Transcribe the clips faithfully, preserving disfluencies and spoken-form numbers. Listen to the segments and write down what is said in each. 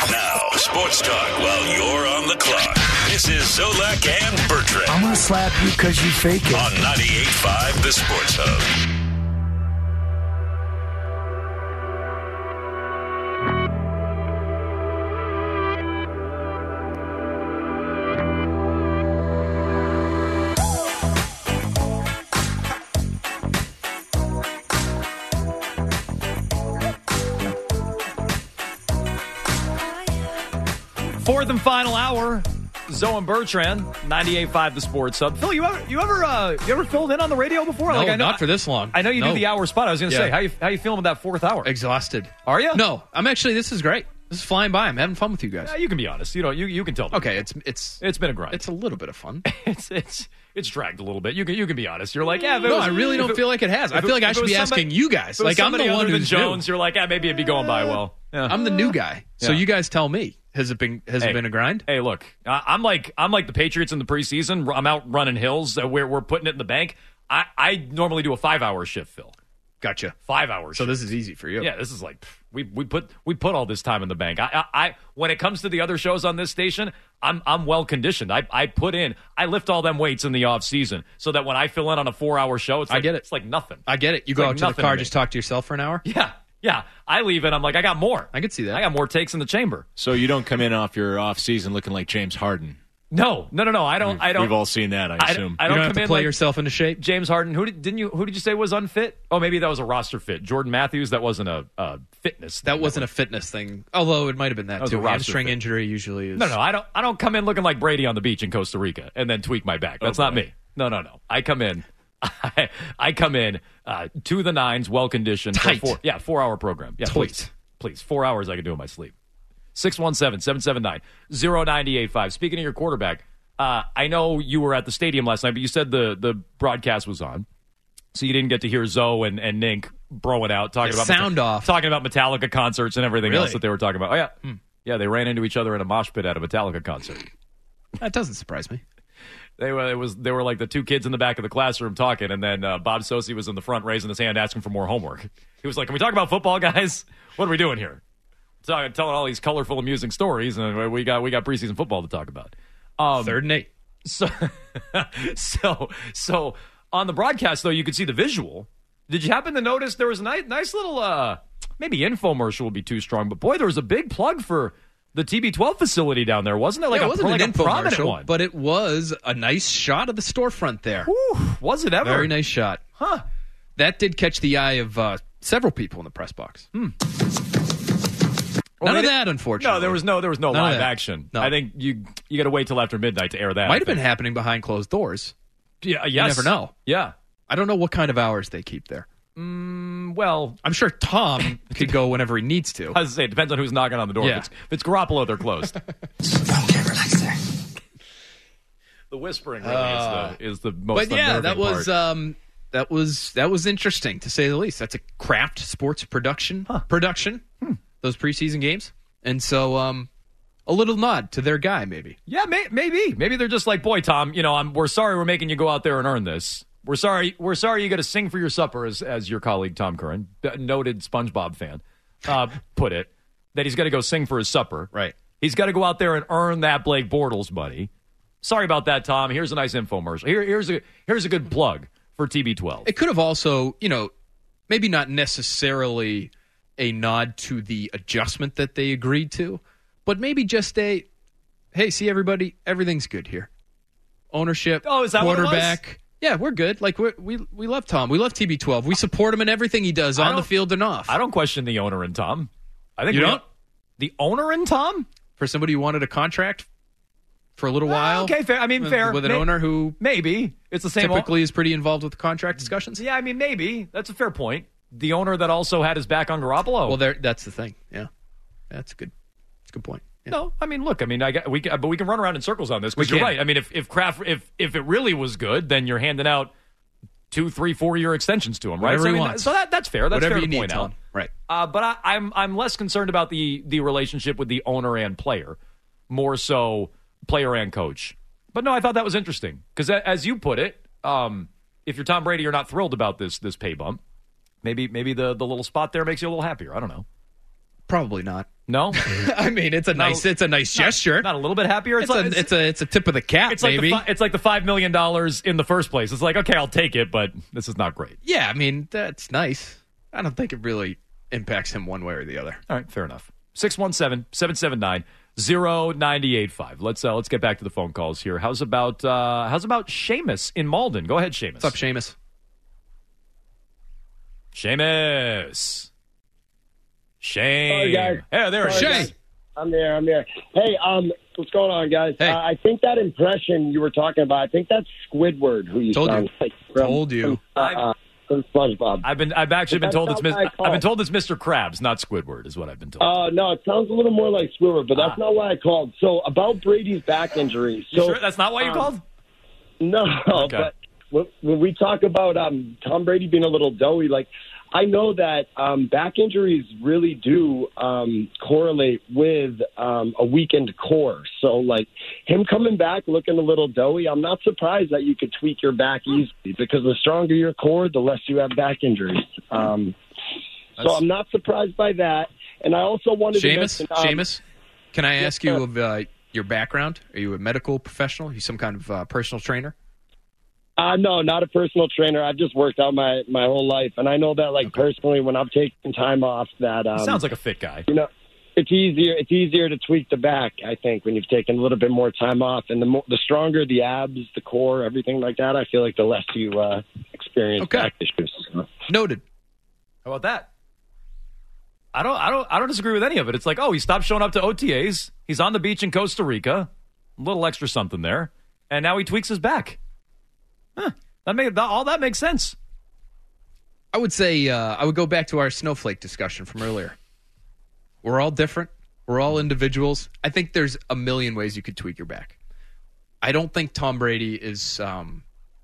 Now, sports talk while you're on the clock. This is Zolak and Bertrand. I'm going to slap you because you fake it. On ninety-eight point five, The Sports Hub. Fourth and final hour, Zoe and Bertrand, ninety-eight point five The Sports Hub. Phil, you ever you ever uh, you ever filled in on the radio before? No, like, I know, not for this long. I know you no. do the hour spot. I was going to Yeah. say, how you how you feeling with that fourth hour? Exhausted. Are you? No, I'm actually. This is great. This is flying by. I'm having fun with you guys. Yeah, you can be honest. You know, you you can tell. Me. Okay, it's it's It's been a grind. It's a little bit of fun. it's it's it's dragged a little bit. You can you can be honest. You're like, yeah. If it No, was, I really don't it, feel like it has. I it- feel like I if it should was be somebody- asking you if guys. it was Like I'm the somebody one other than who's Jones. new. You're like, yeah, maybe it'd be going by well. Yeah. I'm the new guy. So Yeah. you guys tell me. Has it been has Hey. it been a grind? Hey, look, I- I'm like I'm like the Patriots in the preseason. I'm out running hills. Uh, We're we're putting it in the bank. I, I normally do a five hour shift, Phil. Gotcha. Five hours. So this is easy for you. Yeah, this is like pff, we we put we put all this time in the bank. I, I I when it comes to the other shows on this station, I'm I'm well conditioned. I I put in I lift all them weights in the off season so that when I fill in on a four hour show, it's I like, get it. It's like nothing. I get it. You It's go like out to the nothing car, to me. just talk to yourself for an hour. Yeah, yeah. I leave and I'm like, I got more. I could see that. I got more takes in the chamber. So you don't come in off your off season looking like James Harden. No, no, no, no. I don't. We've, I don't. we've all seen that, I I, assume. I You don't, don't have come to in play like yourself into shape. James Harden. Who did, didn't you? Who did you say was unfit? Oh, maybe that was a roster fit. Jordan Matthews. That wasn't a, a fitness. That thing. wasn't a fitness thing. Although it might have been that, That was too. a roster Hamstring fit. injury usually is. No, no, I don't. I don't come in looking like Brady on the beach in Costa Rica and then tweak my back. That's Oh, not boy. me. No, no, no. I come in. I, I come in uh, to the nines, well conditioned. for Tight. Four, yeah, four hour program. Yeah, Tight. please, please. Four hours I can do in my sleep. six one seven, seven seven nine, zero nine eight five. Speaking of your quarterback, uh, I know you were at the stadium last night, but you said the the broadcast was on, so you didn't get to hear Zoe and, and Nink broing out talking Yeah, about sound Meta- off. talking about Metallica concerts and everything Really? else that they were talking about. Oh yeah, Hmm. yeah, they ran into each other in a mosh pit at a Metallica concert. That doesn't surprise me. They were it was they were like the two kids in the back of the classroom talking, and then uh, Bob Sosi was in the front raising his hand, asking for more homework. He was like, "Can we talk about football, guys? What are we doing here? Talking, telling all these colorful, amusing stories, and we got we got preseason football to talk about." Um, Third and eight. So, so, so on the broadcast though, you could see the visual. Did you happen to notice there was a nice, nice little uh, maybe infomercial would be too strong, but boy, there was a big plug for the T B twelve facility down there, wasn't it? Like Yeah, it a, wasn't like an a prominent infomercial, one, but it was a nice shot of the storefront there. Whew, was it ever? Very nice shot. Huh. That did catch the eye of uh, several people in the press box. Hmm. None Well, of they that, didn't- unfortunately. No, there was no there was no None of live that. action. No. I think you you got to wait till after midnight to air that. Might I have been think. happening behind closed doors. Yeah, You yes. never know. Yeah. I don't know what kind of hours they keep there. Mm, well, I'm sure Tom could go whenever he needs to. I was say it depends on who's knocking on the door. Yeah. If, it's, if it's Garoppolo, they're closed. Okay, relax there. The whispering really Uh, is the is the most. But yeah, unnerving that was part. um, that was that was interesting to say the least. That's a craft sports production production. Hmm. Those preseason games, and so um, a little nod to their guy, maybe. Yeah, may, maybe. Maybe they're just like, boy, Tom, you know, I'm, we're sorry we're making you go out there and earn this. We're sorry We're sorry you got to sing for your supper, as, as your colleague Tom Curran, a noted SpongeBob fan, uh, put it, that he's got to go sing for his supper. Right. He's got to go out there and earn that Blake Bortles money. Sorry about that, Tom. Here's a nice infomercial. Here, here's a here's a good plug for T B twelve. It could have also, you know, maybe not necessarily a nod to the adjustment that they agreed to, but maybe just a, hey, see everybody, everything's good here. Ownership, Oh, is that what it was? quarterback. Yeah, we're good. Like we're, we we love Tom. We love T B twelve. We support him in everything he does I on the don't- field and off. I don't question the owner and Tom. I think You we- don't? The owner and Tom? For somebody who wanted a contract for a little Ah, while. okay, fair. I mean, with, fair. With an May- owner who Maybe. It's the same. o- typically is pretty involved with contract discussions. Yeah, I mean, maybe. That's a fair point. The owner that also had his back on Garoppolo. Well, there. That's the thing. Yeah, that's a good. That's a good point. Yeah. No, I mean, look, I mean, I got, we, can- but we can run around in circles on this because We you're can. right. I mean, if if Kraft, if if it really was good, then you're handing out two, three, four year extensions to him, right? Whatever so, I he mean, wants. so that that's fair. That's Whatever fair you to need, point Tom. out. Right. Uh, but I, I'm I'm less concerned about the the relationship with the owner and player, more so player and coach. But no, I thought that was interesting because, as you put it, um, if you're Tom Brady, you're not thrilled about this this pay bump. Maybe maybe the the little spot there makes you a little happier. I don't know. Probably not. No, I mean, it's a Not nice, a- it's a nice not, gesture. Not a little bit happier. it's, like, a, it's a, it's a tip of the cap, It's like maybe. the fi- it's like the five million dollars in the first place. It's like, okay, I'll take it, but this is not great. Yeah, I mean, that's nice. I don't think it really impacts him one way or the other. All right, fair enough. six one seven, seven seven nine, zero nine eight five. Let's uh, let's get back to the phone calls here. How's about uh, how's about Seamus in Malden? Go ahead, Seamus. What's up, Seamus? Seamus. Shame. Sorry, guys. Hey, there it Sorry, is. guys. I'm there. I'm there. Hey, um, what's going on, guys? Hey. Uh, I think that impression you were talking about, I think that's Squidward, who you Told sound you. like. From, Told you. From, uh, from SpongeBob. I've been I've actually been That's told it's not mis- what I I've been called. told it's Mister Krabs, not Squidward, is what I've been told. Uh, no, it sounds a little more like Squidward, but that's Ah. not why I called. So about Brady's back injury. You So sure that's not why you um, called? No, Okay. but when, when we talk about um, Tom Brady being a little doughy, like I know that um, back injuries really do um, correlate with um, a weakened core. So, like him coming back looking a little doughy, I'm not surprised that you could tweak your back easily because the stronger your core, the less you have back injuries. Um, so That's- I'm not surprised by that. And I also wanted to Seamus, mention, um, Seamus, can I ask you sir. of uh, your background? Are you a medical professional? Are you some kind of uh, personal trainer? Uh, no, not a personal trainer. I've just worked out my, my whole life. And I know that, like, personally, when I'm taking time off, that, um, Sounds like a fit guy. you know, it's easier, it's easier to tweak the back, I think, when you've taken a little bit more time off. And the more, the stronger the abs, the core, everything like that, I feel like the less you uh, experience Okay. back issues. So, Noted. How about that? I don't I don't I don't disagree with any of it. It's like, oh, he stopped showing up to O T As. He's on the beach in Costa Rica. A little extra something there. And now he tweaks his back. Huh. That make, that, all that makes sense. I would say uh, I would go back to our snowflake discussion from earlier. We're all different. We're all individuals. I think there's a million ways you could tweak your back. I don't think Tom Brady is um,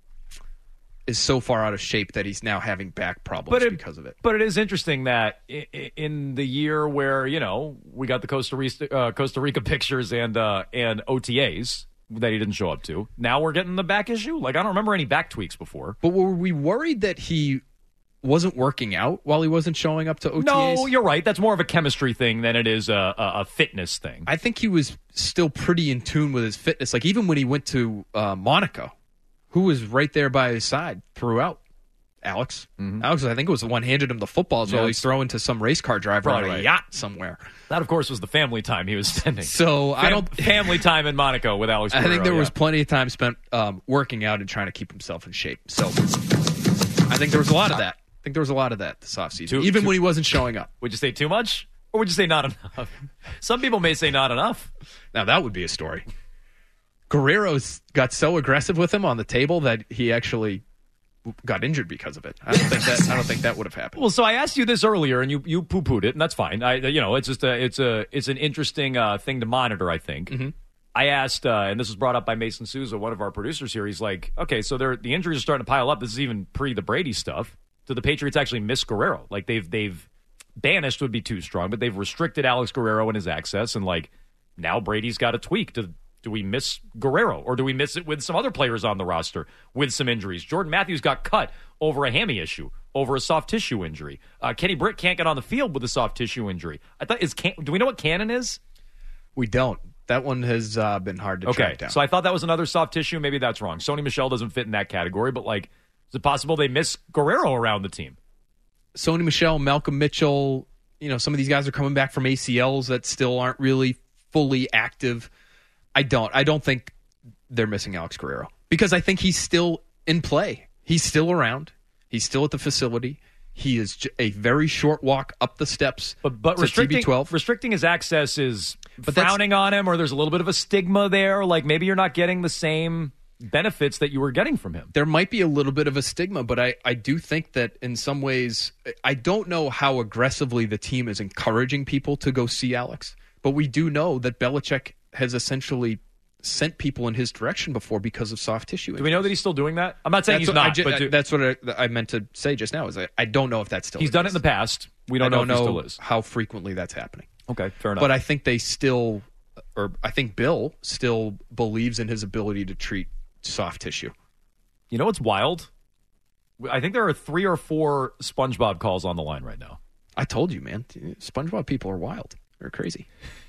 is so far out of shape that he's now having back problems it, because of it. But it is interesting that i- i- in the year where, you know, we got the Costa Rica, uh, Costa Rica pictures and uh, and O T As that he didn't show up to, now we're getting the back issue? Like, I don't remember any back tweaks before. But were we worried that he wasn't working out while he wasn't showing up to O T As? No, you're right. That's more of a chemistry thing than it is a, a, a fitness thing. I think he was still pretty in tune with his fitness. Like, even when he went to uh, Monaco, who was right there by his side throughout? Alex. Alex, I think, was the one handed him the footballs while Yeah. he's throwing to some race car driver Probably on a right. yacht somewhere. That, of course, was the family time he was spending. So I Fam- don't. family time in Monaco with Alex I think Guerrero, there was yeah. plenty of time spent um, working out and trying to keep himself in shape. So I think there was a lot of that. I think there was a lot of that this offseason, Too- even too- when he wasn't showing up. Would you say too much? Or would you say not enough? Some people may say not enough. Now, that would be a story. Guerrero's got so aggressive with him on the table that he actually got injured because of it. I don't think that. I don't think that would have happened. Well, so I asked you this earlier, and you you poo pooed it, and that's fine. I you know it's just a it's a it's an interesting uh, thing to monitor. I think. Mm-hmm. I asked, uh, and this was brought up by Mason Souza, one of our producers here. He's like, okay, so they're, the injuries are starting to pile up. This is even pre the Brady stuff. Do the Patriots actually miss Guerrero? Like they've they've banished would be too strong, but they've restricted Alex Guerrero and his access, and like now Brady's got to tweak. Do do we miss Guerrero, or do we miss it with some other players on the roster with some injuries? Jordan Matthews got cut over a hammy issue, over a soft tissue injury. Uh, Kenny Britt can't get on the field with a soft tissue injury. I thought is Can- do we know what Cannon is? We don't. That one has uh, been hard to Okay, track down. so I thought that was another soft tissue. Maybe that's wrong. Sony Michel doesn't fit in that category, but like, is it possible they miss Guerrero around the team? Sony Michel, Malcolm Mitchell, you know, some of these guys are coming back from A C Ls that still aren't really fully active. I don't. I don't think they're missing Alex Guerrero because I think he's still in play. He's still around. He's still at the facility. He is j- a very short walk up the steps. But but to restricting T B twelve. restricting his access is But that's- frowning on him, or there's a little bit of a stigma there. Like maybe you're not getting the same benefits that you were getting from him. There might be a little bit of a stigma, but I, I do think that in some ways, I don't know how aggressively the team is encouraging people to go see Alex, but we do know that Belichick has essentially sent people in his direction before because of soft tissue. Do we know that he's still doing that? I'm not saying That's he's what I not, ju- but do- that's what I, I meant to say just now. Is I, I don't know if that's still he's the done it case. in the past. We don't I know don't if he know still is. how frequently that's happening. Okay, fair enough. But I think they still, or I think Bill still believes in his ability to treat soft tissue. You know what's wild? I think there are three or four SpongeBob calls on the line right now. I told you, man. SpongeBob people are wild. They're crazy.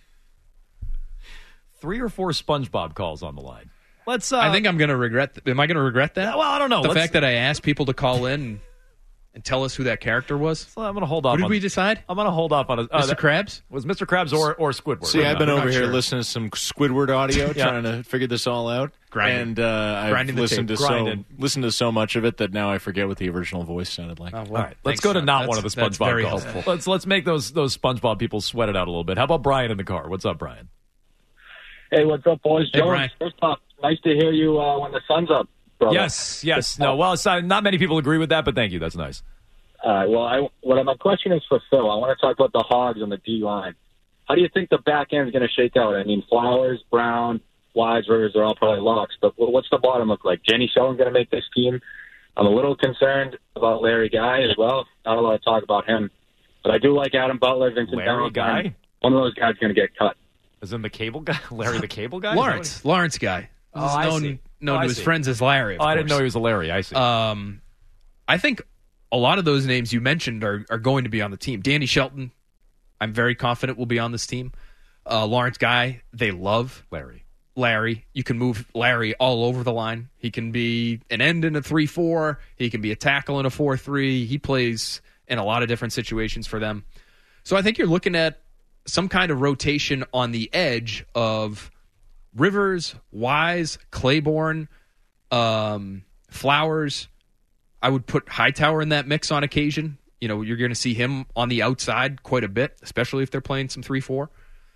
Three or four SpongeBob calls on the line. Let's. Uh, I think I'm going to regret. Th- am I going to regret that? Well, I don't know. The Let's- fact that I asked people to call in and, and tell us who that character was. I'm going to hold off. What did on, we decide? I'm going to hold off on it. Uh, Mister that- Krabs? Was Mister Krabs or, or Squidward? See, We're I've been not- over we're not here sure. listening to some Squidward audio, Yeah. trying to figure this all out. Grinding. And uh, I've Grinding the listened tape. to so Grinding. listened to so much of it that now I forget what the original voice sounded like. Oh, well, All right, let's thanks, go to John. not That's- one of the that's SpongeBob very calls. helpful. Let's let's make those those SpongeBob people sweat it out a little bit. How about Brian in the car? What's up, Brian? Hey, what's up, boys? Hey, Jones, Brian. first off, nice to hear you uh, when the sun's up, brother. Yes, yes. No, well, it's not, not many people agree with that, but thank you. That's nice. All right, well, I, what my question is for Phil. I want to talk about the Hogs on the D line. How do you think the back end is going to shake out? I mean, Flowers, Brown, Wise, Rivers are all probably locks, but what's the bottom look like? Jenny Shelton going to make this team? I'm a little concerned about Larry Guy as well. Not a lot of talk about him, but I do like Adam Butler, Vincent Larry Valentine. Guy? One of those guys is going to get cut. Is in the cable guy? Larry the cable guy? Lawrence. Lawrence guy. Oh, He's I known see. known Oh, I to his see. friends as Larry, of Oh, I didn't course. know he was a Larry. I see. Um, I think a lot of those names you mentioned are, are going to be on the team. Danny Shelton, I'm very confident will be on this team. Uh, Lawrence Guy, they love. Larry. Larry. You can move Larry all over the line. He can be an end in a three four. He can be a tackle in a four three. He plays in a lot of different situations for them. So I think you're looking at some kind of rotation on the edge of Rivers, Wise, Claiborne, um, Flowers. I would put Hightower in that mix on occasion. You know, you're going to see him on the outside quite a bit, especially if they're playing some three four.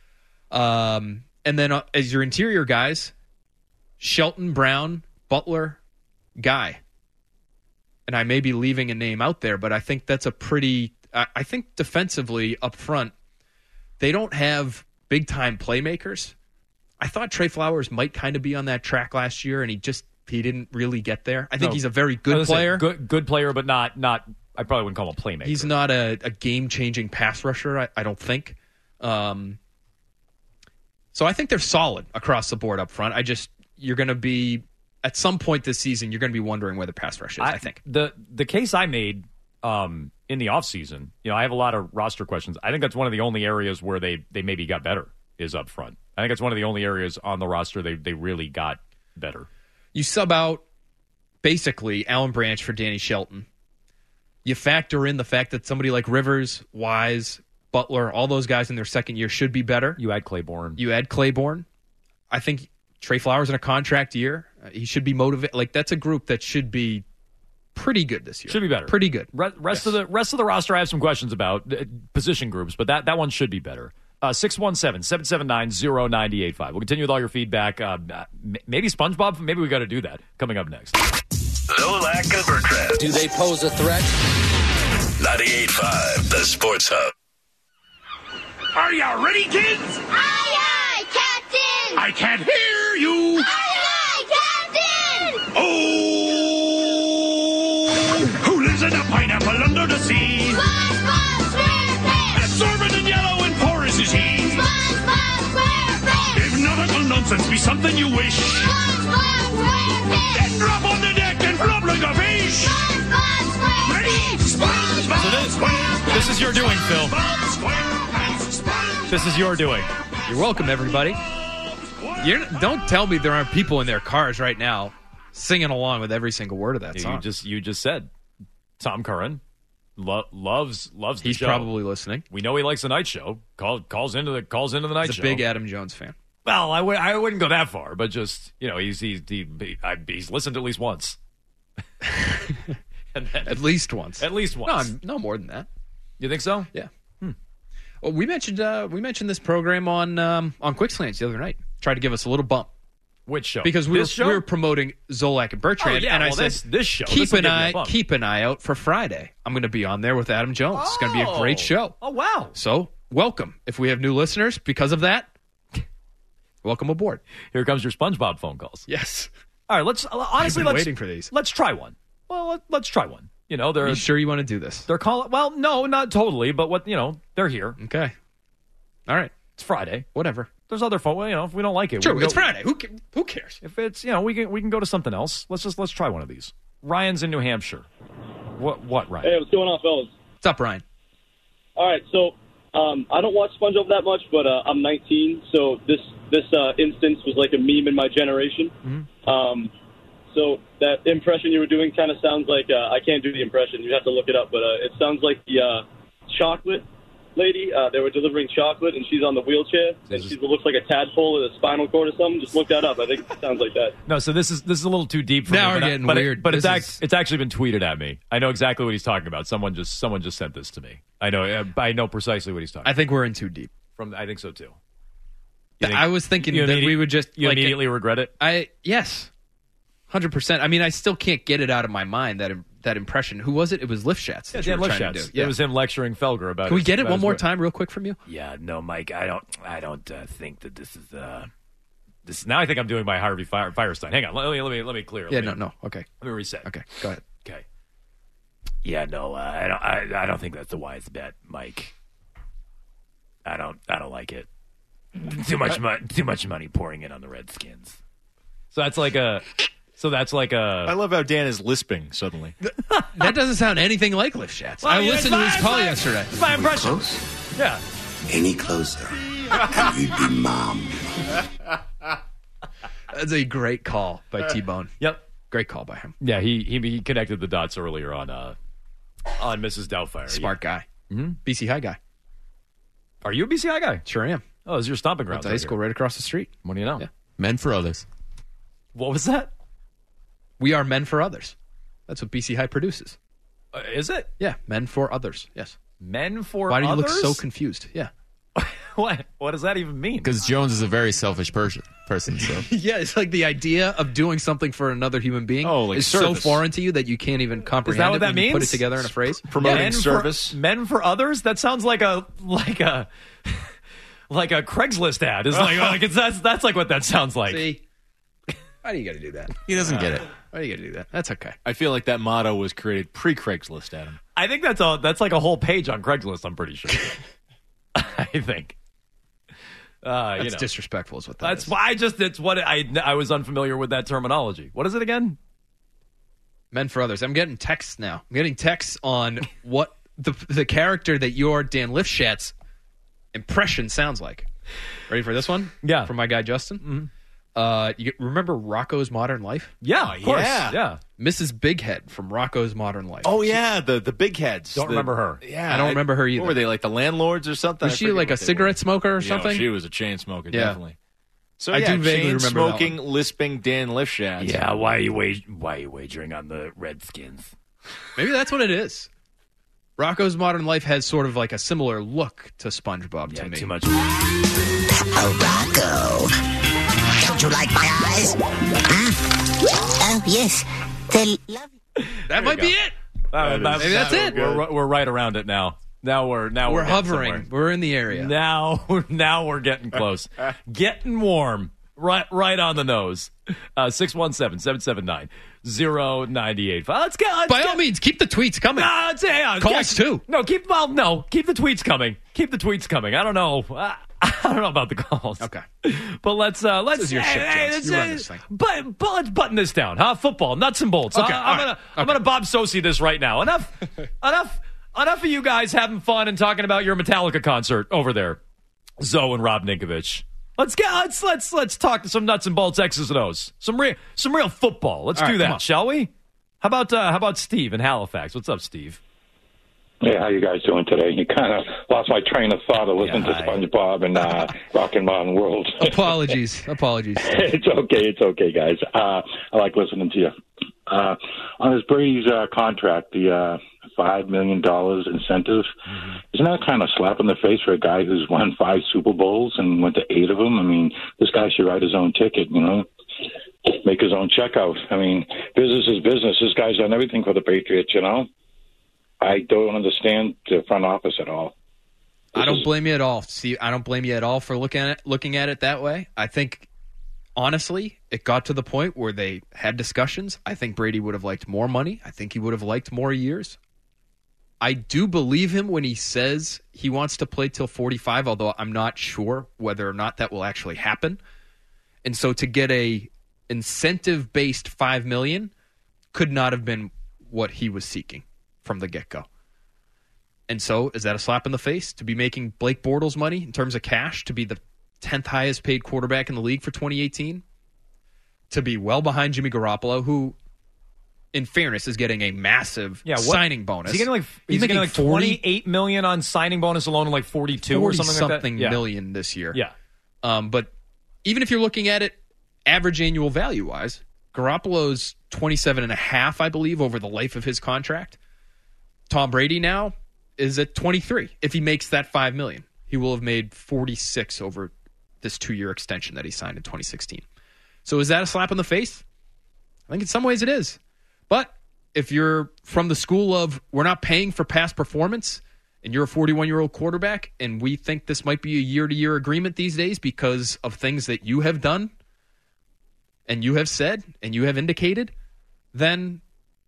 Um, and then uh, as your interior guys, Shelton, Brown, Butler, Guy. And I may be leaving a name out there, but I think that's a pretty... I, I think defensively up front, they don't have big-time playmakers. I thought Trey Flowers might kind of be on that track last year, and he just he didn't really get there. I think No. he's a very I good was gonna say, player. Good, good player, but not not. I probably wouldn't call him a playmaker. He's not a, a game-changing pass rusher, I, I don't think. Um, so I think they're solid across the board up front. I just, you're going to be, at some point this season, you're going to be wondering where the pass rush is, I, I think. The the case I made um, in the offseason, you know, I have a lot of roster questions. I think that's one of the only areas where they, they maybe got better is up front. I think it's one of the only areas on the roster they, they really got better. You sub out basically Alan Branch for Danny Shelton. You factor in the fact that somebody like Rivers, Wise, Butler, all those guys in their second year should be better. You add Claiborne. You add Claiborne. I think Trey Flowers in a contract year. Uh, he should be motivated. Like, that's a group that should be pretty good this year. Should be better. Pretty good. Re- rest Yes. of the rest of the roster, I have some questions about uh, position groups, but that, that one should be better. Uh, six one seven, seven seven nine, zero nine eight five. We'll continue with all your feedback. Uh, m- maybe SpongeBob. Maybe we got to do that. Coming up next. Zolak and Bertrand. Do they pose a threat? ninety-eight point five, the Sports Hub. Are you ready, kids? Aye, aye, Captain! I can't hear you. Aye, aye, Captain! Oh! Who lives in a pineapple under the sea? SpongeBob SquarePants! Absorbent and yellow and porous is he. SpongeBob SquarePants! If nautical nonsense be something you wish, SpongeBob SquarePants! then drop on the deck and flop like a fish. SpongeBob SquarePants! Ready? SpongeBob So this- SquarePants. this is your doing, Phil. SpongeBob SquarePants. SpongeBob This is your doing. You're welcome, everybody. You're, don't tell me there aren't people in their cars right now singing along with every single word of that You song. just you just said Tom Curran lo- loves loves the He's show. probably listening. We know he likes the night show. Call, calls into the calls into the night He's show. a big Adam Jones fan. Well, I would I wouldn't go that far, but just you know he's he's he, I, he's listened at least once. And then, At least once. at least No, once. I'm, no more than that. You think so? Yeah. Well, we mentioned uh, we mentioned this program on um, on Quick Slants the other night. Tried to give us a little bump Which show? because we were, this show? we were promoting Zolak and Bertrand, Oh, yeah, and I well, said this- this show, keep this will an give you a eye bump." keep an eye out for Friday. I'm going to be on there with Adam Jones. It's going to be a great Oh. show. Oh wow! So welcome. If we have new listeners because of that, welcome aboard. Here comes your SpongeBob phone calls. Yes. All right, let's honestly been let's waiting for these. Let's try one. Well, let, let's try one. You know, Are they're you sure you want to do this? they're calling. Well, no, not totally, but what you know, they're here. Okay. All right. It's Friday. Whatever. There's other phone. Well, you know, if we don't like it, Sure. we can It's go- Friday. Who ca- who cares? If it's you know, we can we can go to something else. Let's just let's try one of these. Ryan's in New Hampshire. What what Ryan? Hey, what's going on, fellas? What's up, Ryan? All right, so um, I don't watch SpongeBob that much, but uh, I'm nineteen, so this this uh, instance was like a meme in my generation. Mm-hmm. Um, so that impression you were doing kind of sounds like uh, I can't do the impression. You have to look it up, but uh, it sounds like the uh, chocolate lady. Uh, they were delivering chocolate, and she's on the wheelchair, and she looks like a tadpole with a spinal cord or something. Just look that up. I think it sounds like that. No, so this is this is a little too deep for Now me. we're but I- getting but weird. It, but it's This act, is- it's actually been tweeted at me. I know exactly what he's talking about. Someone just someone just sent this to me. I know uh, I know precisely what he's talking. I think we're in too deep. From I think so too. I was thinking you that immedi- we would just you like, immediately regret it. I yes, hundred percent. I mean, I still can't get it out of my mind that that impression. Who was it? It was Lifshats. Yeah, that you Dan were trying to Lifshats. do. Yeah. It was him lecturing Felger about. Can we his- get it about one his more work. time, real quick, from you? Yeah, no, Mike. I don't. I don't uh, think that this is. Uh, this now I think I'm doing my Harvey Fire, Firestein. Hang on. Let me let me let me clear. Yeah, Let no, me, no. Okay, Let me reset. okay, go ahead. Okay. Yeah, no, uh, I don't. I, I don't think that's a wise bet, Mike. I don't. I don't like it. Too much money. Too much money pouring in on the Redskins. So that's like a. So that's like I a. love how Dan is lisping suddenly. That doesn't sound anything like Lifshats. Well, I yeah, listened to it's his my- call it's my- yesterday. It's my impression. Close? Yeah. Any closer, and you'd be mom. That's a great call by T-Bone. Yep. Great call by him. Yeah. He he he connected the dots earlier on uh on Missus Doubtfire. Smart guy. Mm-hmm. B C High guy. Are you a B C I guy? Sure am. Oh, this is your stomping Went grounds. to high right school here. right across the street. What do you know? Yeah. Men for others. What was that? We are men for others. That's what B C High produces. Uh, is it Yeah, men for others. Yes. men for? Why do you others? look so confused? Yeah. What? What does that even mean? Because Jones is a very selfish person. Person. So Yeah, it's like the idea of doing something for another human being Oh, like is service. so foreign to you that you can't even comprehend Is that what it that when means? you put it together in a phrase. Promoting men service. For, men for others. That sounds like a like a like a Craigslist ad. It's like, like it's that's that's like what that sounds like. See? Why do you got to do that? he doesn't get it. Why do you got to do that? That's okay. I feel like that motto was created pre-Craigslist, Adam. I think that's a that's like a whole page on Craigslist. I'm pretty sure. I think. Uh, That's you know. disrespectful is what that That's is. why I just it's what I I was unfamiliar with that terminology. What is it again? Men for others. I'm getting texts now. I'm getting texts on what the the character that your Dan Lifshats impression sounds like. Ready for this one? Yeah. From my guy Justin. Uh, you remember Rocco's Modern Life? Yeah, of course. yeah. Yeah. Missus Bighead from Rocco's Modern Life. Oh yeah, the the big heads. Don't The- remember her. Yeah, I don't remember her either. What were they, like the landlords or something? Was I she forget like a what they cigarette were. smoker or Yeah, something? she was a chain smoker, Yeah. definitely. So I yeah, do vaguely chain remember that smoking, lisping Dan Lifshats. Yeah, why are you wag- why are you wagering on the Redskins? Maybe that's what it is. Rocco's Modern Life has sort of like a similar look to SpongeBob Yeah, to me. too much. Oh, Rocco. Don't you like my eyes? Huh? Oh, yes. They're lovely. That might be it. Uh, That is Maybe that's so it. good. We're, we're right around it now. Now we're now We're we're, getting hovering. somewhere. We're in the area. Now now we're getting close, getting warm. Right right on the nose. Uh, six one seven seven seven nine zero nine eight five. Let's get. Let's By get, all means, keep the tweets coming. No, let's, yeah, Calls yeah, too. No, keep well, no, keep the tweets coming. Keep the tweets coming. I don't know. I, I don't know about the calls. Okay. But let's uh let's This is your hey, ship, hey, Jones. let's, You run uh, this thing. But, but let's button this down, huh? Football, nuts and bolts. Okay, I, all I'm right. gonna I'm gonna Bob Sosi this right now. Enough enough enough of you guys having fun and talking about your Metallica concert over there. Zoe and Rob Ninkovich. Let's get let's let's let's talk to some nuts and bolts, X's and O's. Some real some real football. Let's All do right, come that, on. shall we? How about uh, how about Steve in Halifax? What's up, Steve? Hey, how you guys doing today? You kind of lost my train of thought of listening Yeah, to hi. SpongeBob and uh, Rockin' Modern World. Apologies. Apologies. It's okay. It's okay, guys. Uh, I like listening to you. Uh, on his Brady's uh, contract, the uh, five million dollars incentive, Mm-hmm. isn't that kind of slap in the face for a guy who's won five Super Bowls and went to eight of them? I mean, this guy should write his own ticket, you know, make his own checkout. I mean, business is business. This guy's done everything for the Patriots, you know. I don't understand the front office at all. I don't blame you at all. See, I don't blame you at all for looking at it, looking at it that way. I think, honestly, it got to the point where they had discussions. I think Brady would have liked more money. I think he would have liked more years. I do believe him when he says he wants to play till forty-five, although I'm not sure whether or not that will actually happen. And so to get a incentive-based five million dollars could not have been what he was seeking from the get-go. And so, is that a slap in the face to be making Blake Bortles money in terms of cash, to be the tenth highest paid quarterback in the league for twenty eighteen? To be well behind Jimmy Garoppolo, who, in fairness, is getting a massive yeah, what, signing bonus. Is he getting like, he's, he's getting like twenty-eight million on signing bonus alone, and like forty-two or something like that? something yeah. million this year. Yeah. Um, but even if you're looking at it average annual value-wise, Garoppolo's twenty-seven and a half, I believe, over the life of his contract. Tom Brady now is at twenty-three. If he makes that five million dollars, he will have made forty-six over this two-year extension that he signed in twenty sixteen. So is that a slap in the face? I think in some ways it is. But if you're from the school of we're not paying for past performance and you're a forty-one-year-old quarterback and we think this might be a year-to-year agreement these days because of things that you have done and you have said and you have indicated, then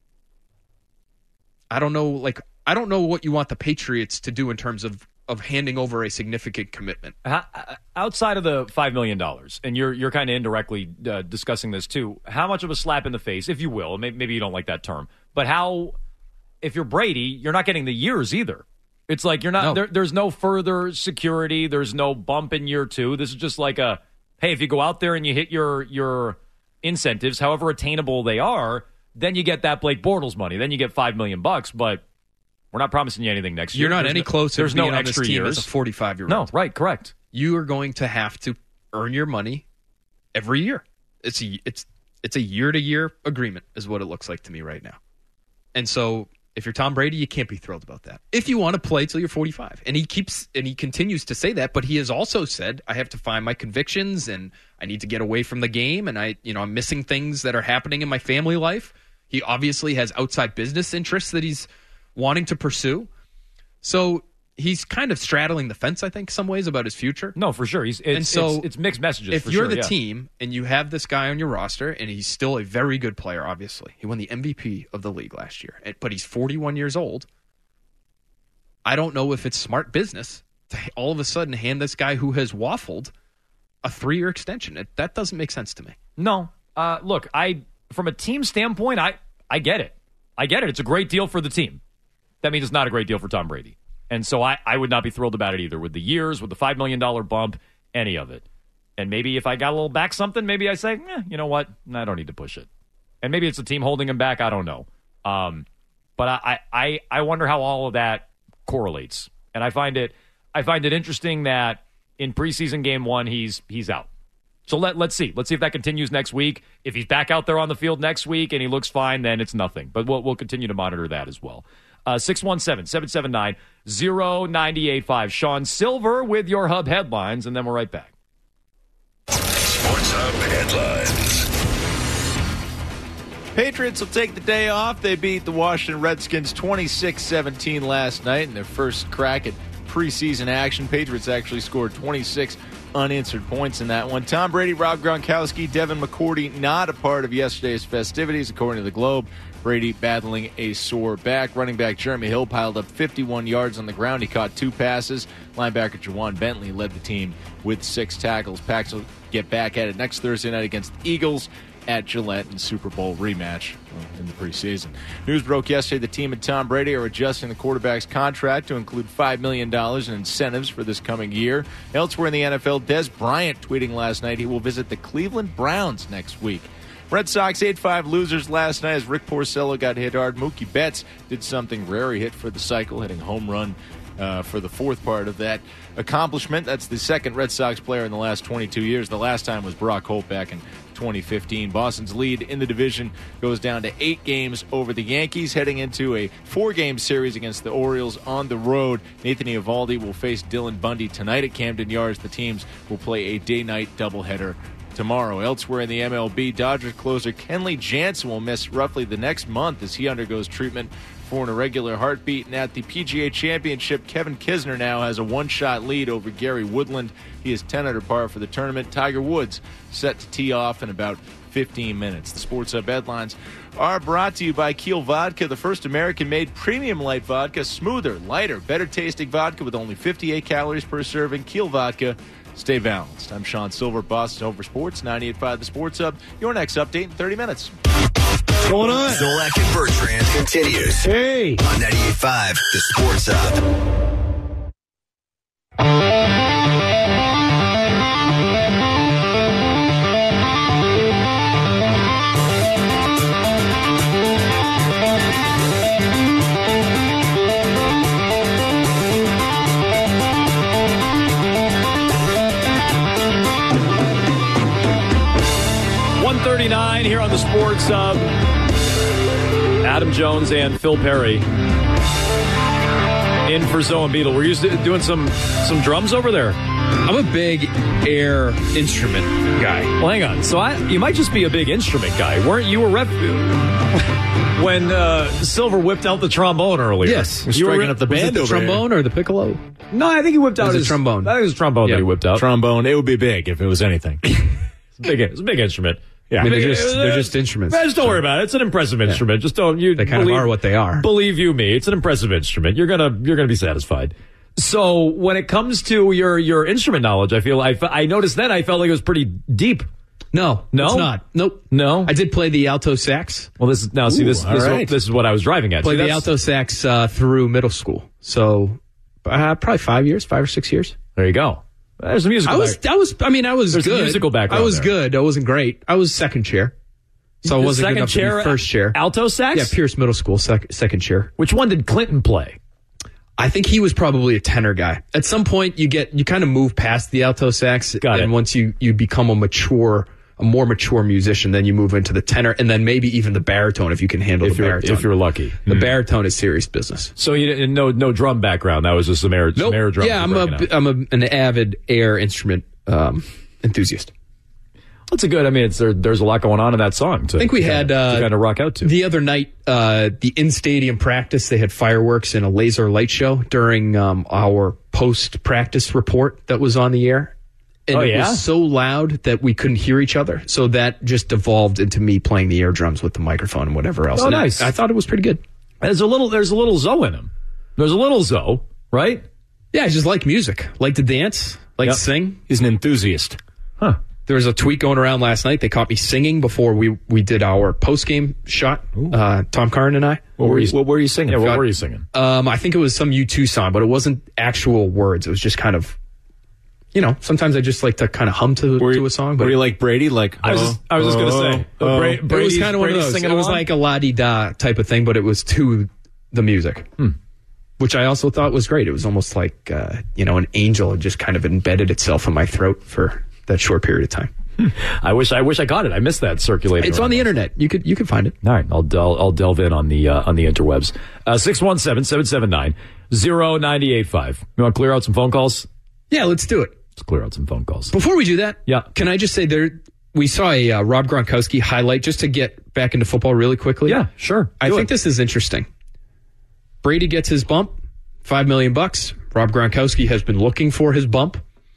I don't know, like, I don't know what you want the Patriots to do in terms of, of handing over a significant commitment. How, outside of the five million dollars, and you're you're kind of indirectly uh, discussing this too, how much of a slap in the face, if you will, maybe, maybe you don't like that term, but how, if you're Brady, you're not getting the years either. It's like you're not, No. there, there's no further security, there's no bump in year two. This is just like a, hey, if you go out there and you hit your your incentives, however attainable they are, then you get that Blake Bortles money. Then you get five million bucks, but we're not promising you anything next year. You're not There's any no, closer There's to being no on this extra team years. as a forty-five-year-old. No, right, correct. You are going to have to earn your money every year. It's a it's it's a year-to-year agreement is what it looks like to me right now. And so if you're Tom Brady, you can't be thrilled about that. If you want to play till you're forty-five. And he keeps and he continues to say that, but he has also said, I have to find my convictions and I need to get away from the game and I, you know, I'm missing things that are happening in my family life. He obviously has outside business interests that he's wanting to pursue. So he's kind of straddling the fence, I think, some ways about his future. No, for sure. He's it's, and so it's, it's mixed messages. If for you're sure, the yeah. team and you have this guy on your roster, and he's still a very good player, obviously. He won the M V P of the league last year, but he's forty-one years old. I don't know if it's smart business to all of a sudden hand this guy who has waffled a three-year extension. It, that doesn't make sense to me. No. Uh, look, I from a team standpoint, I, I get it. I get it. It's a great deal for the team. That means it's not a great deal for Tom Brady. And so I, I would not be thrilled about it either with the years, with the five million dollars bump, any of it. And maybe if I got a little back something, maybe I say, eh, you know what? I don't need to push it. And maybe it's the team holding him back. I don't know. Um, but I, I, I wonder how all of that correlates. And I find it I find it interesting that in preseason game one, he's he's out. So let, let's see. Let's see if that continues next week. If he's back out there on the field next week and he looks fine, then it's nothing. But we'll, we'll continue to monitor that as well. Uh, six one seven, seven seven nine, zero nine eight five. Sean Silver with your Hub headlines, and then we're right back. Sports Hub headlines. Patriots will take the day off. They beat the Washington Redskins twenty-six seventeen last night in their first crack at preseason action. Patriots actually scored twenty-six unanswered points in that one. Tom Brady, Rob Gronkowski, Devin McCourty not a part of yesterday's festivities, according to the Globe. Brady battling a sore back. Running back Jeremy Hill piled up fifty-one yards on the ground. He caught two passes. Linebacker Jawan Bentley led the team with six tackles. Packs will get back at it next Thursday night against the Eagles at Gillette in Super Bowl rematch in the preseason. News broke yesterday the team and Tom Brady are adjusting the quarterback's contract to include five million dollars in incentives for this coming year. Elsewhere in the N F L, Des Bryant tweeting last night he will visit the Cleveland Browns next week. Red Sox eight five losers last night as Rick Porcello got hit hard. Mookie Betts did something rare. He hit for the cycle, hitting a home run uh, for the fourth part of that accomplishment. That's the second Red Sox player in the last twenty-two years. The last time was Brock Holt back in twenty fifteen. Boston's lead in the division goes down to eight games over the Yankees, heading into a four-game series against the Orioles on the road. Nathan Eovaldi will face Dylan Bundy tonight at Camden Yards. The teams will play a day-night doubleheader tomorrow. Elsewhere in the M L B, Dodgers closer Kenley Jansen will miss roughly the next month as he undergoes treatment for an irregular heartbeat. And at the P G A Championship, Kevin Kisner now has a one-shot lead over Gary Woodland. He is ten under par for the tournament. Tiger Woods set to tee off in about fifteen minutes. The Sports Hub headlines are brought to you by Kiel Vodka, the first American-made premium light vodka. Smoother, lighter, better-tasting vodka with only fifty-eight calories per serving. Kiel Vodka. Stay balanced. I'm Sean Silver, Boston Over Sports, ninety-eight point five The Sports Hub. Your next update in thirty minutes. going on? Zolak and Bertrand continues. Hey. On ninety-eight point five, the Sports Hub. one thirty-nine here on the Sports Hub. Adam Jones and Phil Perry in for Zoe and Beetle. Were you doing some some drums over there? I'm a big air instrument guy. Well, hang on. So I, you might just be a big instrument guy. Weren't you a rep when uh, Silver whipped out the trombone earlier? Yes. You were striking up the Was band it the over trombone here. or the piccolo? No, I think he whipped out Was it his trombone. I think it was trombone Yeah. that he whipped out. Trombone. It would be big if it was anything. It's a big, it's a big instrument. Yeah. I mean, Big- they're just, they're just instruments. Just don't worry about it. It's an impressive instrument. Just don't you. They kind of believe, are what they are. Believe you me, it's an impressive instrument. You're gonna you're gonna be satisfied. So when it comes to your your instrument knowledge, I feel I, fe- I noticed then I felt like it was pretty deep. No, No? it's not. Nope. No, I did play the alto sax. well, this is now see Ooh, this all this, right. is, this is what I was driving at. Played See, the that's- alto sax uh, through middle school. So uh, probably five years, five or six years. There you go. There's a musical. I was, back- I was, I mean, I was There's a good. musical background I was there. good. I wasn't great. I was second chair. So I The wasn't good second enough chair, to be first chair. alto sax. Yeah, Pierce Middle School, sec- second chair. Which one did Clinton play? I think he was probably a tenor guy. At some point, you get you kind of move past the alto sax, Got and it. once you you become a mature, a more mature musician, then you move into the tenor, and then maybe even the baritone if you can handle If the you're baritone. if you're lucky. The baritone is serious business. So you didn't no no drum background. That was just some air, some Nope. air drum. Yeah, I'm a I'm a, an avid air instrument um, enthusiast. That's a good. I mean, it's there, there's a lot going on in that song. To, I think we to had kinda, uh, to kind of rock out to. The other night, uh, the in-stadium practice, they had fireworks and a laser light show during um, our post-practice report that was on the air. And Oh, it yeah? was so loud that we couldn't hear each other. So that just devolved into me playing the air drums with the microphone and whatever else. Oh, And I- nice. I, thought it was pretty good. There's a little. There's a little Zoe in him. There's a little Zoe, right? Yeah, I just like music. Like to dance. Like Yep. to sing. He's an enthusiast. Huh. There was a tweet going around last night. They caught me singing before we, we did our post-game shot, uh, Tom Curran and I. What were you? What were you singing? Yeah, what Got- were you singing? Um, I think it was some U two song, but it wasn't actual words. It was just kind of, you know, sometimes I just like to kind of hum to, Were to you, a song. But were you like Brady? Like I was oh, just, I was just gonna oh, say. oh. Bra- it was Brady's- kind of one of Brady's those. singing It was along? like a la-di-da type of thing, but it was to the music, Hmm. which I also thought was great. It was almost like, uh, you know, an angel had just kind of embedded itself in my throat for that short period of time. I wish I wish I caught it. I missed that circulating. It's on the internet. You could you can find it. All right, I'll I'll, I'll delve in on the uh, on the interwebs. Uh, six one seven, seven seven nine, zero nine eight five. You want to clear out some phone calls? Yeah, let's do it. Let's clear out some phone calls. Before we do that, Yeah. can I just say there we saw a uh, Rob Gronkowski highlight just to get back into football really quickly. Yeah, sure. I Do think it. this is interesting. Brady gets his bump, five million bucks. Rob Gronkowski has been looking for his bump.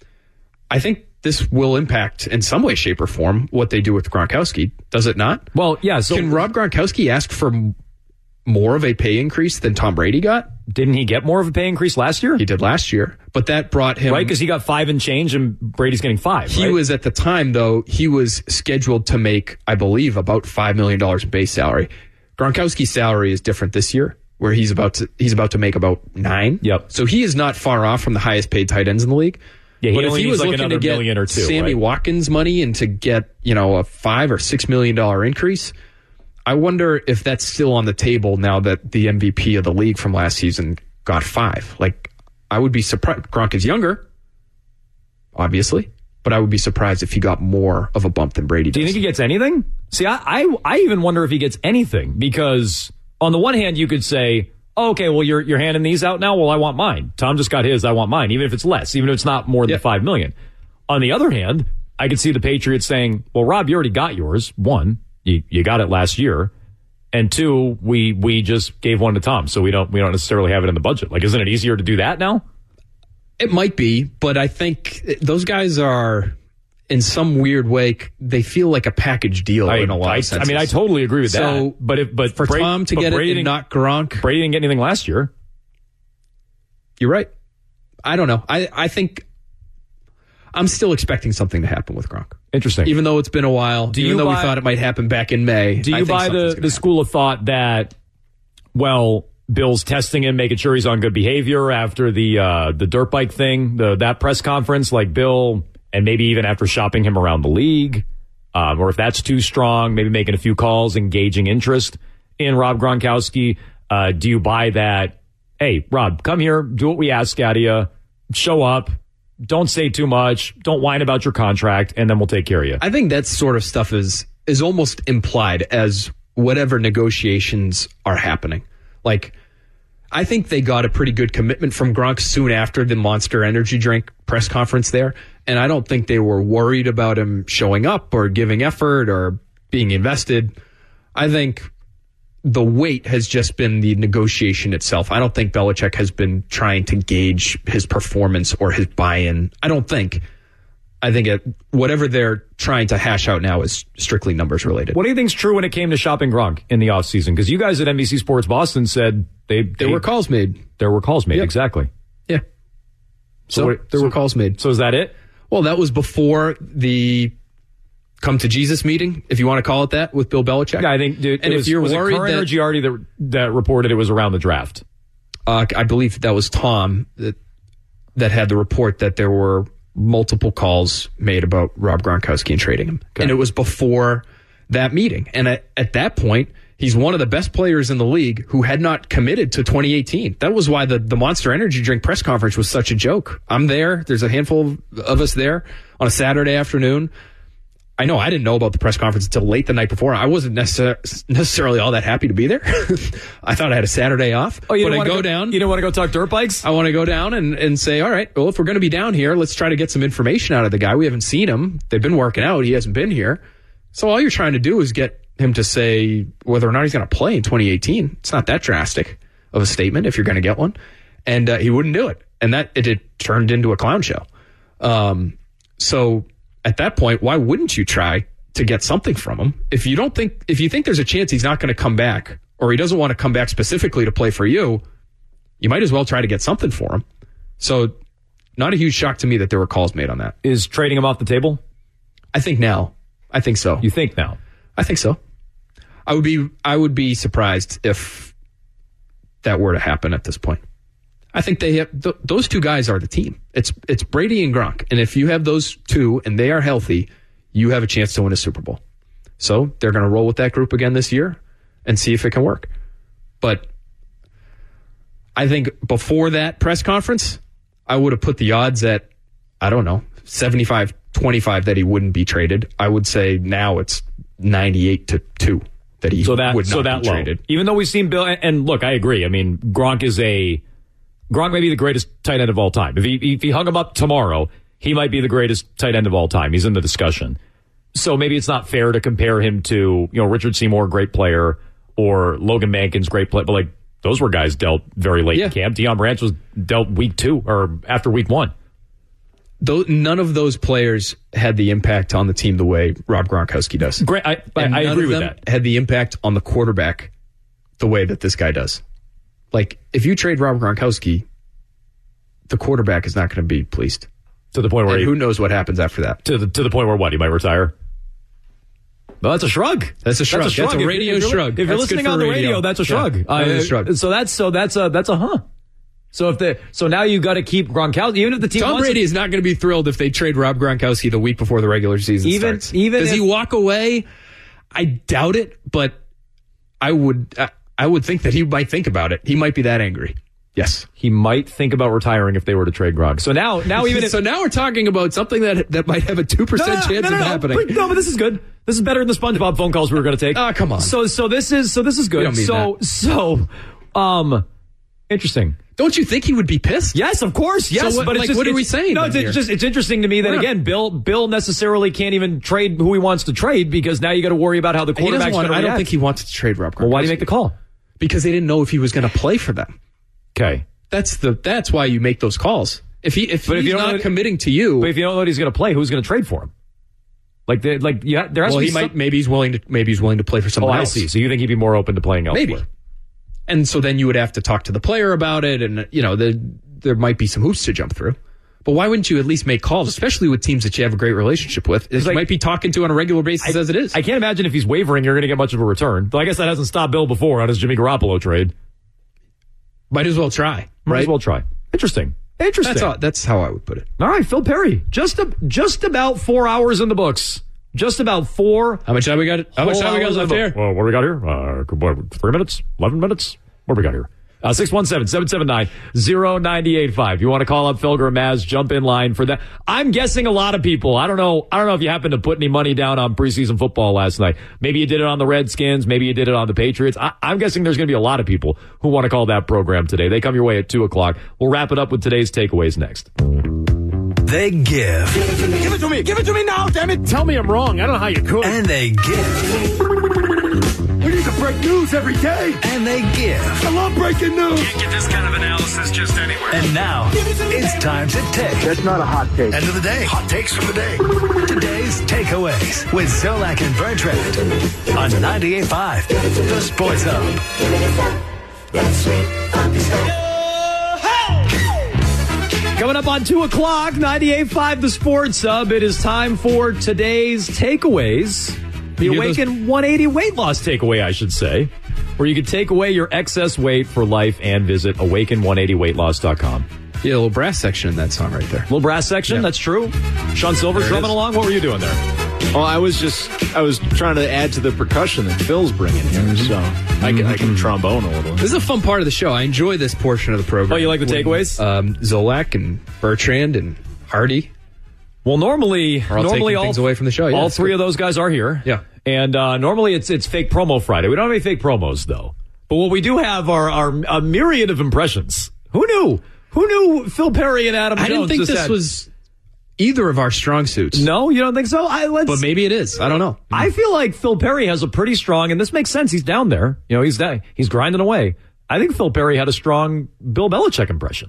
I think this will impact in some way, shape, or form what they do with Gronkowski. Does it not? Well, yeah. So Can Rob Gronkowski ask for m- more of a pay increase than Tom Brady got? didn't he get more of a pay increase last year? He did last year, but that brought him Right, because he got five and change, and Brady's getting five. He right? was at the time, though, he was scheduled to make, I believe, about five million dollars in base salary. Gronkowski's salary is different this year, where he's about to he's about to make about nine. Yep. So he is not far off from the highest paid tight ends in the league. Yeah, he but if only he needs was like looking another to get million or two, Sammy right? Watkins money and to get, you know, a five or six million dollar increase, I wonder if that's still on the table now that the M V P of the league from last season got five. Like, I would be surprised. Gronk is younger, obviously, but I would be surprised if he got more of a bump than Brady does. Do you think he gets anything? See, I, I I even wonder if he gets anything, because on the one hand you could say, oh, okay, well you're you're handing these out now. Well, I want mine. Tom just got his. I want mine, even if it's less, even if it's not more than Yeah. five million. On the other hand, I could see the Patriots saying, well, Rob, you already got yours. One, you you got it last year, and two, we we just gave one to Tom, so we don't we don't necessarily have it in the budget. Like, isn't it easier to do that now? It might be, but I think those guys are, in some weird way, they feel like a package deal I, in a lot I, of senses. I mean, I totally agree with So, that. But if but for Brady- Tom to but get Brady it and didn't- not Gronk, Brady didn't get anything last year. you're right. I don't know. I, I think I'm still expecting something to happen with Gronk. Interesting. Even though it's been a while, Do even you though buy, we thought it might happen back in May. Do I you think buy the, the school of thought that, well, Bill's testing him, making sure he's on good behavior after the uh, the dirt bike thing, the that press conference, like Bill, and maybe even after shopping him around the league, um, or if that's too strong, maybe making a few calls, engaging interest in Rob Gronkowski. Uh, do you buy that, hey, Rob, come here, do what we ask out of you, show up, don't say too much, don't whine about your contract, and then we'll take care of you? I think that sort of stuff is is almost implied as whatever negotiations are happening. Like, I think they got a pretty good commitment from Gronk soon after the Monster Energy drink press conference there, and I don't think they were worried about him showing up or giving effort or being invested. I think the weight has just been the negotiation itself. I don't think Belichick has been trying to gauge his performance or his buy-in. I don't think. I think it, whatever they're trying to hash out now is strictly numbers related. What do you think's true when it came to shopping Gronk in the offseason? Because you guys at N B C Sports Boston said they, they there were calls made. There were calls made, yep. exactly. Yeah. So, so what, there so, were calls made. So is that it? Well, that was before the come to Jesus meeting, if you want to call it that, with Bill Belichick. Yeah, I think, dude, and it if was, you're was worried it Current that, or Giardi that, that reported it was around the draft? Uh, I believe that was Tom that that had the report that there were multiple calls made about Rob Gronkowski and trading him. Okay. And it was before that meeting. And at, at that point, he's one of the best players in the league who had not committed to twenty eighteen. That was why the, the Monster Energy drink press conference was such a joke. I'm there. There's a handful of us there on a Saturday afternoon. I know I didn't know about the press conference until late the night before. I wasn't necessar- necessarily all that happy to be there. I thought I had a Saturday off. Oh, you but don't I want to go go down. You don't want to go talk dirt bikes? I want to go down and, and say, all right, well, if we're going to be down here, let's try to get some information out of the guy. We haven't seen him. They've been working out. He hasn't been here. So all you're trying to do is get him to say whether or not he's going to play in twenty eighteen. It's not that drastic of a statement if you're going to get one. And uh, he wouldn't do it. And that it, it turned into a clown show. Um, so at that point, why wouldn't you try to get something from him? If you don't think, if you think there's a chance he's not going to come back, or he doesn't want to come back specifically to play for you, you might as well try to get something for him. So not a huge shock to me that there were calls made on that. Is trading him off the table? I think now. I think so. You think now? I think so. I would be, I would be surprised if that were to happen at this point. I think they have, th- those two guys are the team. It's, it's Brady and Gronk. And if you have those two and they are healthy, you have a chance to win a Super Bowl. So they're going to roll with that group again this year and see if it can work. But I think before that press conference, I would have put the odds at, I don't know, seventy-five twenty-five that he wouldn't be traded. I would say now it's ninety-eight to two that he so that, would not so that be low. traded. Even though we've seen Bill, and, and look, I agree. I mean, Gronk is a, Gronk may be the greatest tight end of all time. If he, if he hung him up tomorrow, he might be the greatest tight end of all time. He's in the discussion. So maybe it's not fair to compare him to, you know, Richard Seymour, great player, or Logan Mankins, great player. But like, those were guys dealt very late yeah. in camp. Deion Branch was dealt week two or after week one. Though none of those players had the impact on the team the way Rob Gronkowski does. Great, I, I, I agree with that. Had the impact on the quarterback the way that this guy does. Like, if you trade Rob Gronkowski, the quarterback is not going to be pleased. To the point where and he, who knows what happens after that. To the to the point where what, he might retire? Well, that's a shrug. That's a shrug. That's a, shrug. That's a radio if, if shrug. If you're that's listening on the radio, radio, that's a shrug. Yeah, uh, that is a shrug. So that's so that's a that's a huh. So if the so now you got to keep Gronkowski, even if the team Tom wants Brady it, is not going to be thrilled if they trade Rob Gronkowski the week before the regular season even, starts. Even does if, he walk away? I doubt it, but I would I, I would think that he might think about it. He might be that angry. Yes, he might think about retiring if they were to trade Gronk. So now, now even if, so now we're talking about something that that might have a two percent no, no, chance no, no, of no, happening. But, no, but this is good. This is better than the SpongeBob phone calls we were going to take. Oh, come on. So, so this is so this is good. You don't mean so, that. so, um, interesting. Don't you think he would be pissed? Yes, of course. Yes, so what, but it's like, just, what are it's, we saying? No, it's, it's just it's interesting to me that We're again, not, Bill Bill necessarily can't even trade who he wants to trade because now you got to worry about how the quarterback's going to react. I don't think he wants to trade Rob Gronkowski. Well, why do you make the call? Because they didn't know if he was going to play for them. Okay. That's the that's why you make those calls. If he if but he's if you don't not know, committing to you, but if you don't know that he's going to play, who's going to trade for him? Like, they, like yeah, there has well, to be he some, might maybe he's willing to maybe he's willing to play for someone oh, else. I see. So you think he'd be more open to playing elsewhere? Maybe. And so then you would have to talk to the player about it, and you know the, there might be some hoops to jump through. But why wouldn't you at least make calls, especially with teams that you have a great relationship with, that you like- might be talking to on a regular basis I, as it is? I can't imagine if he's wavering, you're going to get much of a return. Though I guess that hasn't stopped Bill before on his Jimmy Garoppolo trade. Might as well try. Might right? as well try. Interesting. Interesting. That's, all, that's how I would put it. All right, Phil Perry. Just a, just about four hours in the books. Just about four. How much time we got? How much whole time we got hours left in the- here? Well, what do we got here? Uh, what, three minutes? Eleven minutes? What do we got here? Uh, six one seven, seven seven nine, zero nine eight five. You want to call up Felger and Maz, jump in line for that. I'm guessing a lot of people. I don't know. I don't know if you happen to put any money down on preseason football last night. Maybe you did it on the Redskins. Maybe you did it on the Patriots. I, I'm guessing there's going to be a lot of people who want to call that program today. They come your way at two o'clock. We'll wrap it up with today's takeaways next. They give. Give it to me. Give it to me now, damn it. Tell me I'm wrong. I don't know how you could. And they give. We need to break news every day. And they give. I love breaking news. Can't get this kind of analysis just anywhere. And now, it's time to take. That's not a hot take. End of the day. Hot takes from the day. Today's takeaways with Zolak and Bertrand on ninety-eight point five, The Sports Hub. Coming up on two o'clock, ninety-eight point five The Sports Hub. It is time for today's takeaways. The You hear Awaken one eighty weight loss takeaway, I should say, where you can take away your excess weight for life and visit awaken one eighty weight loss dot com. Yeah, a little brass section in that song right there. Little brass section, Yeah. that's true. Sean Silver There it drumming is. along. What were you doing there? Well, I was just I was trying to add to the percussion that Phil's bringing here, so I can I can trombone a little. This is a fun part of the show. I enjoy this portion of the program. Oh, you like the When, takeaways? Um, Zolak and Bertrand and Hardy. Well, normally, Are all normally taking all, things away from the show. Yeah, all that's three good. of those guys are here. Yeah. And uh, normally it's it's fake promo Friday. We don't have any fake promos, though. But what we do have are, are a myriad of impressions. Who knew? Who knew Phil Perry and Adam I Jones didn't think just this had- was either of our strong suits. No, you don't think so? I, let's, But maybe it is. I don't know. I feel like Phil Perry has a pretty strong, and this makes sense. He's down there. You know, he's down, he's grinding away. I think Phil Perry had a strong Bill Belichick impression.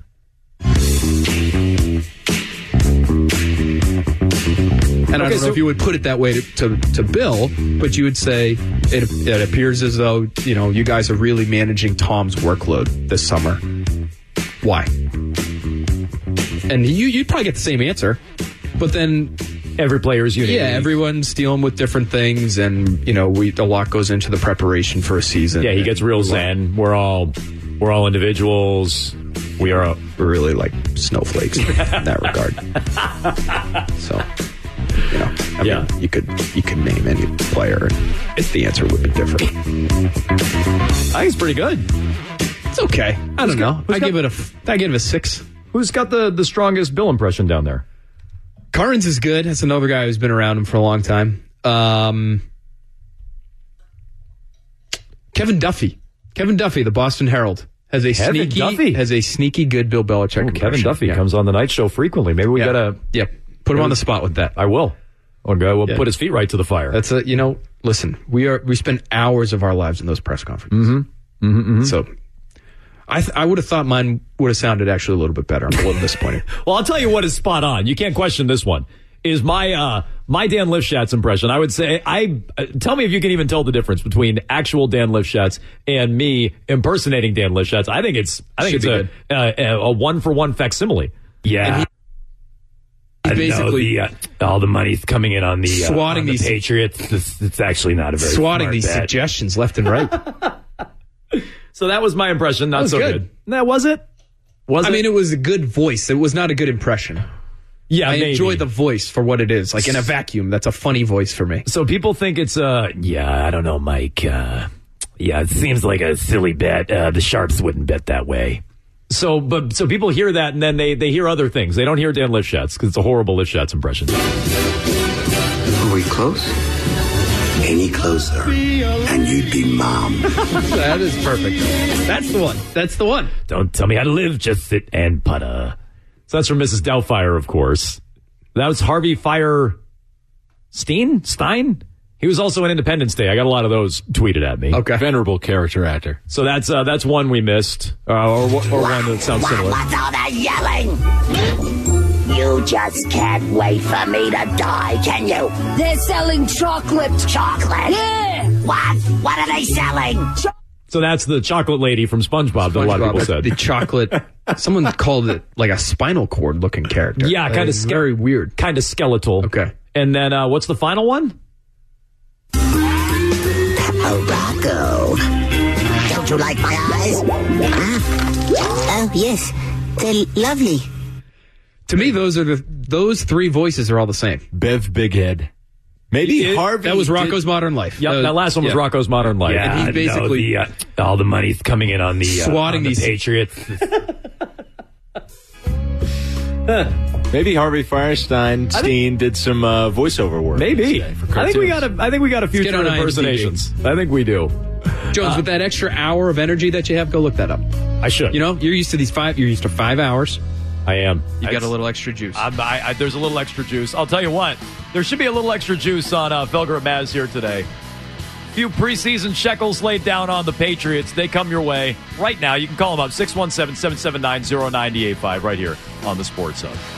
And I Okay, don't know so- if you would put it that way to, to, to Bill, but you would say it, it appears as though, you know, you guys are really managing Tom's workload this summer. Why? And you, you'd probably get the same answer, but then Every player is unique. yeah, everyone's dealing with different things, and you know, we a lot goes into the preparation for a season. Yeah, he gets real zen. We're all we're all individuals. We are. A, We're really like snowflakes in that regard. So, you know, I Yeah. mean, you could you could name any player, and if the answer would be different. I think it's pretty good. It's okay. I don't know. who's I got- give it a f- I give it a six. Who's got the, the strongest Bill impression down there? Carnes is good. That's another guy who's been around him for a long time. Um, Kevin Duffy. Kevin Duffy, the Boston Herald, has a Kevin sneaky Duffy? has a sneaky good Bill Belichick. Oh, Kevin impression. Duffy Yeah. comes on the night show frequently. Maybe we Yeah. gotta. Yeah, put him on the spot with that. I will. Or go. We'll Yeah. put his feet right to the fire. That's a you know. Listen, we are we spend hours of our lives in those press conferences. Mm-hmm. Mm-hmm. So, I th- I would have thought mine would have sounded actually a little bit better. I'm a little disappointed. Well, I'll tell you what is spot on. You can't question this one. Is my uh, my Dan Lifshatz impression? I would say I uh, tell me if you can even tell the difference between actual Dan Lifshatz and me impersonating Dan Lifshatz. I think it's I think Should it's be a, a a one for one facsimile. Yeah. He's basically uh, all the money's coming in on the, uh, Swatting on the these- Patriots. It's, it's actually not a very swatting smart these bet. suggestions left and right. So that was my impression. Not That was so good. good. That was it. Was I it? mean, it was a good voice. It was not a good impression. yeah, I maybe. enjoy the voice for what it is. Like in a vacuum, that's a funny voice for me. So people think it's uh Yeah, I don't know, Mike. Uh, yeah, it seems like a silly bet. Uh, the Sharps wouldn't bet that way. so but so people hear that and then they they hear other things. They don't hear Dan Lifshatz because it's a horrible Lifshatz impression. Are we close? Any closer, and you'd be mom. That is perfect. That's the one. That's the one. Don't tell me how to live. Just sit and putter. So that's from Missus Doubtfire, of course. That was Harvey Fire Stein? Stein? He was also in Independence Day. I got a lot of those tweeted at me. Okay. Venerable character actor. So that's uh, that's one we missed, uh, or, or one that sounds similar. What's all that yelling? You just can't wait for me to die, can you? They're selling chocolate. Chocolate? Yeah. What? What are they selling? Cho- So that's the chocolate lady from SpongeBob, that a lot of people SpongeBob, said. The chocolate. Someone called it like a spinal cord looking character. Yeah, kind Like, of ske- very weird. Kind of skeletal. Okay. And then uh, what's the final one? Oh, Rocco. Don't you like my eyes? Huh? Oh, yes. They're lovely. To me, those are the those three voices are all the same. Bev Bighead. Maybe It- Harvey. That was Rocco's did- Modern Life. Yep, Uh, that last one was yeah. Rocco's Modern Life. Yeah, And he's basically- no, the, uh, all the money's coming in on the uh, Swatting on the these- Patriots. Maybe Harvey Firestein Steen did some uh, voiceover work. Maybe. today for I think we cartoons. got a. I think we got a few Let's get on impersonations. I think we do. Jones, Uh, with that extra hour of energy that you have, go look that up. I should. You know, you're used to these five. You're used to five hours. I am. You got It's- a little extra juice. I'm, I, I, there's a little extra juice. I'll tell you what. There should be a little extra juice on uh, Felger and Maz here today. Few preseason shekels laid down on the Patriots. They come your way right now. You can call them up six one seven, seven seven nine, zero nine eight five right here on the Sports Hub.